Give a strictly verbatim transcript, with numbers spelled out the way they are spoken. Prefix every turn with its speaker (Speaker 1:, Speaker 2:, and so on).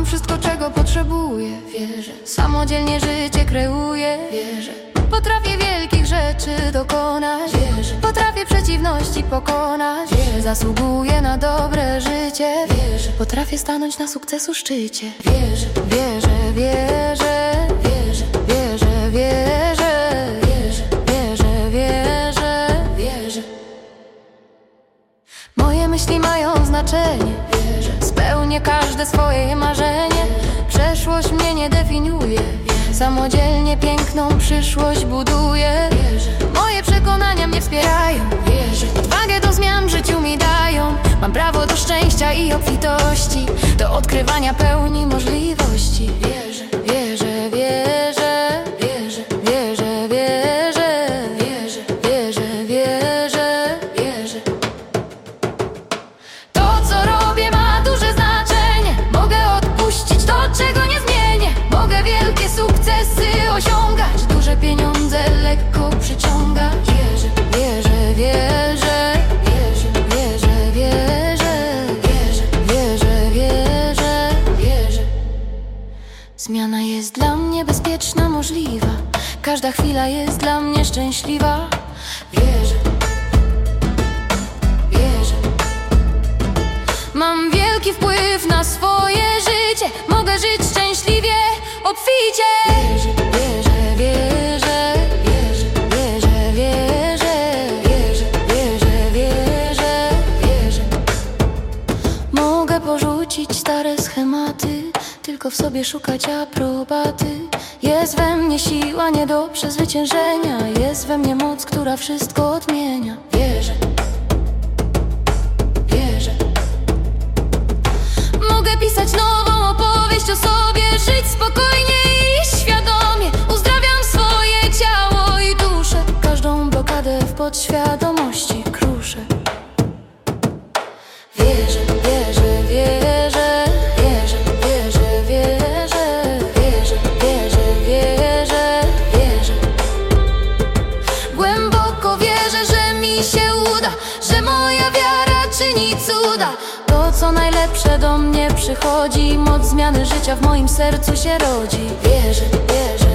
Speaker 1: wszystko, czego potrzebuję. Wierzę, samodzielnie życie kreuję. Wierzę, potrafię wielkich rzeczy dokonać. Wierzę, potrafię przeciwności pokonać. Wierzę, zasługuję na dobre życie. Wierzę, potrafię stanąć na sukcesu szczycie. Wierzę, wierzę, wierzę, wierzę, wierzę, wierzę, wierzę, wierzę, wierzę, wierzę. Moje myśli mają znaczenie. Wierzę, spełnię każde swoje marzenie. Przeszłość mnie nie definiuje. Samodzielnie piękną przyszłość buduję. Wierzę, moje przekonania mnie wspierają. Wierzę, odwagę do zmian w życiu mi dają. Mam prawo do szczęścia i obfitości, do odkrywania pełni możliwości. Wierzę, wierzę, wierzę, wierzę, wierzę, wierzę, wierzę, wierzę, wierzę, wierzę. To, co robię, ma duże znaczenie. Mogę odpuścić to, czego nie zmienię. Mogę wielkie sukcesy osiągać, duże pieniądze lekko przyciągać. Wierzę, wierzę, wierzę, wierzę, wierzę, wierzę, wierzę, wierzę, wierzę. Zmiana jest dla mnie bezpieczna, możliwa. Każda chwila jest dla mnie szczęśliwa. Wierzę, wierzę. Mam wielki wpływ na swoje życie. Mogę żyć szczęśliwie, obficie. Wierzę, wierzę, wierzę, wierzę, wierzę, wierzę, wierzę, wierzę, wierzę. Mogę porzucić stare schematy, tylko w sobie szukać aprobaty. Jest we mnie siła nie do przezwyciężenia. Jest we mnie moc, która wszystko odmienia. Wierzę, wierzę. Mogę pisać nową opowieść o sobie, żyć spokojnie i świadomie. Uzdrawiam swoje ciało i duszę, każdą blokadę w podświadomości kruszę. Wierzę, wierzę, wierzę, wierzę, wierzę, wierzę, wierzę, wierzę, wierzę, wierzę. Głęboko wierzę, że mi się uda, że moja wiara czyni cuda. To, co najlepsze do mnie przychodzi, moc zmiany życia w moim sercu się rodzi. Wierzę, wierzę.